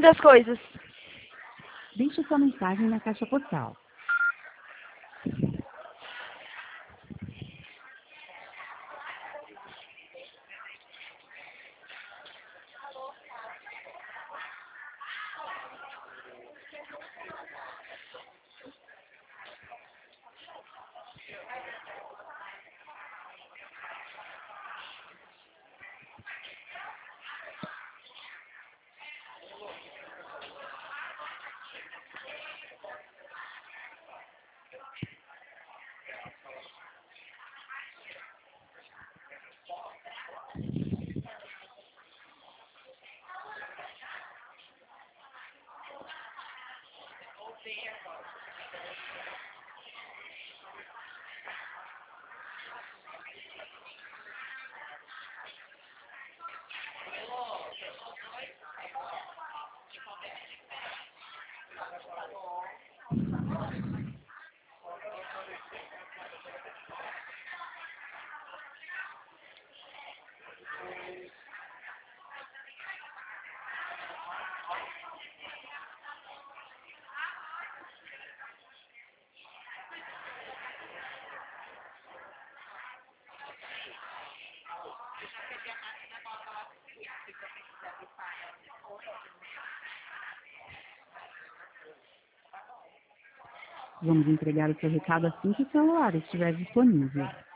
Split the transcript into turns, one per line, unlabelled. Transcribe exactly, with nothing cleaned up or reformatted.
indo as coisas.
Deixe sua mensagem na caixa postal. Vamos entregar o seu recado assim que o celular estiver disponível.